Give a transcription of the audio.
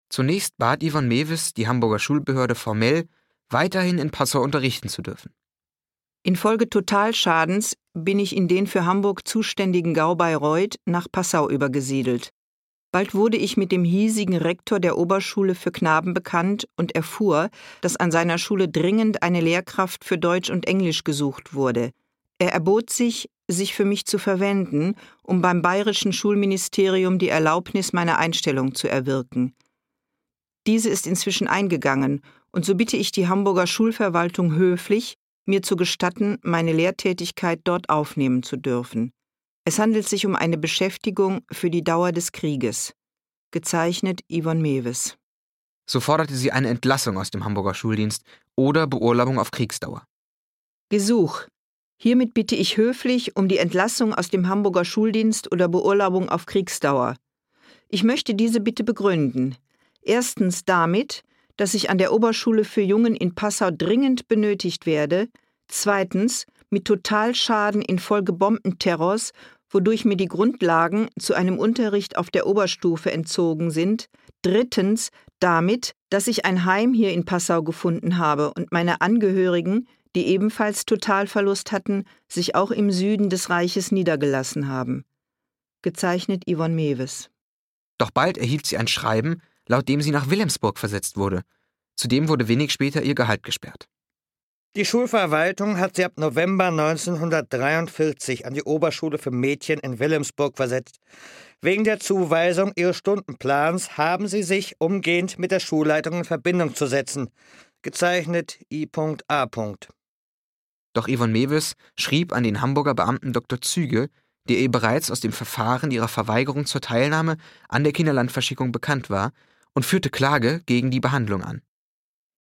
Zunächst bat Yvonne Mewes die Hamburger Schulbehörde formell, weiterhin in Passau unterrichten zu dürfen. Infolge Totalschadens bin ich in den für Hamburg zuständigen Gau Bayreuth nach Passau übergesiedelt. Bald wurde ich mit dem hiesigen Rektor der Oberschule für Knaben bekannt und erfuhr, dass an seiner Schule dringend eine Lehrkraft für Deutsch und Englisch gesucht wurde. Er erbot sich für mich zu verwenden, um beim bayerischen Schulministerium die Erlaubnis meiner Einstellung zu erwirken. Diese ist inzwischen eingegangen, und so bitte ich die Hamburger Schulverwaltung höflich, mir zu gestatten, meine Lehrtätigkeit dort aufnehmen zu dürfen. Es handelt sich um eine Beschäftigung für die Dauer des Krieges. Gezeichnet Yvonne Mewes. So forderte sie eine Entlassung aus dem Hamburger Schuldienst oder Beurlaubung auf Kriegsdauer. Gesuch. Hiermit bitte ich höflich um die Entlassung aus dem Hamburger Schuldienst oder Beurlaubung auf Kriegsdauer. Ich möchte diese Bitte begründen. Erstens damit, dass ich an der Oberschule für Jungen in Passau dringend benötigt werde. Zweitens mit Totalschaden infolge Bombenterrors, wodurch mir die Grundlagen zu einem Unterricht auf der Oberstufe entzogen sind. Drittens damit, dass ich ein Heim hier in Passau gefunden habe und meine Angehörigen, die ebenfalls Totalverlust hatten, sich auch im Süden des Reiches niedergelassen haben. Gezeichnet Yvonne Mewes. Doch bald erhielt sie ein Schreiben, laut dem sie nach Wilhelmsburg versetzt wurde. Zudem wurde wenig später ihr Gehalt gesperrt. Die Schulverwaltung hat sie ab November 1943 an die Oberschule für Mädchen in Wilhelmsburg versetzt. Wegen der Zuweisung ihres Stundenplans haben sie sich umgehend mit der Schulleitung in Verbindung zu setzen. Gezeichnet I.A. Doch Yvonne Mewes schrieb an den Hamburger Beamten Dr. Züge, der ihr bereits aus dem Verfahren ihrer Verweigerung zur Teilnahme an der Kinderlandverschickung bekannt war, und führte Klage gegen die Behandlung an.